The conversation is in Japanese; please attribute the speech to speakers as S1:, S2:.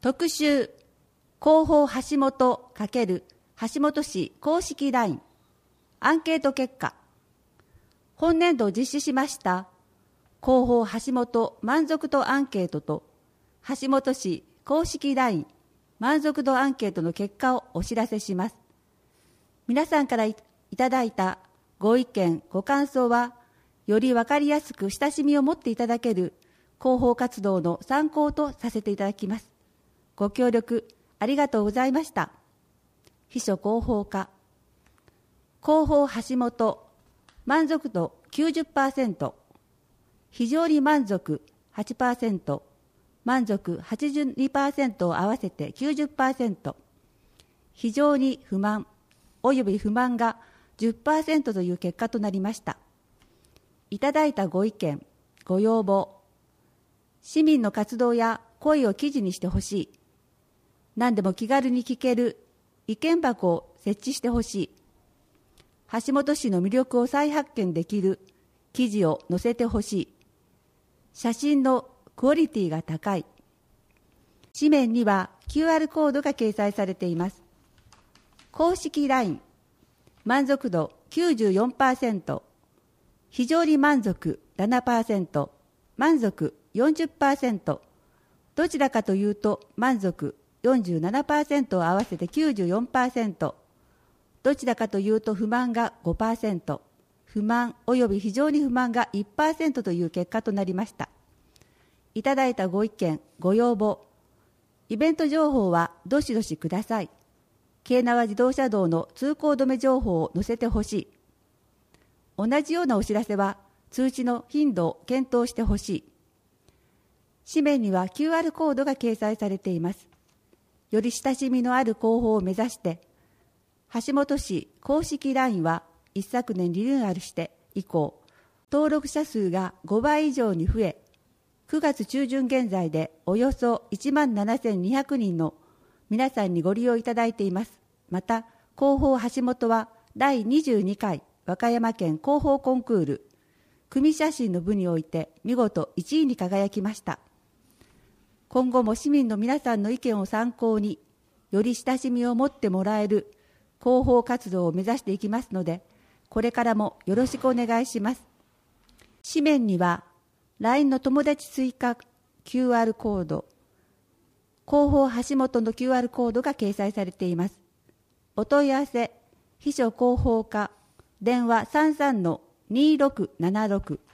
S1: 特集広報橋本×橋本市公式 LINE アンケート結果。本年度実施しました広報橋本満足度アンケートと橋本市公式 LINE 満足度アンケートの結果をお知らせします。皆さんからいただいたご意見ご感想はより分かりやすく親しみを持っていただける広報活動の参考とさせていただきます。ご協力ありがとうございました。秘書広報課。広報橋本満足度 90%、非常に満足 8%、満足 82% を合わせて 90%、非常に不満および不満が 10% という結果となりました。いただいたご意見、ご要望、市民の活動や声を記事にしてほしい、何でも気軽に聞ける意見箱を設置してほしい、橋本市の魅力を再発見できる記事を載せてほしい、写真のクオリティが高い、紙面には QR コードが掲載されています。公式 LINE 満足度 94%、非常に満足 7%、満足 40%、どちらかというと満足 47% を合わせて 94%、どちらかというと不満が 5%、不満および非常に不満が 1% という結果となりました。いただいたご意見、ご要望、イベント情報はどしどしください。京奈和自動車道の通行止め情報を載せてほしい。同じようなお知らせは通知の頻度を検討してほしい。紙面には QR コードが掲載されています。より親しみのある広報を目指して、橋本市公式 LINE は一昨年リニューアルして以降、登録者数が5倍以上に増え、9月中旬現在でおよそ17,200人の皆さんにご利用いただいています。また、広報橋本は第22回和歌山県広報コンクール組写真の部において見事1位に輝きました。今後も市民の皆さんの意見を参考に、より親しみを持ってもらえる広報活動を目指していきますので、これからもよろしくお願いします。紙面には LINE の友達追加 QR コード、広報橋本の QR コードが掲載されています。お問い合わせ、秘書広報課、電話33-2676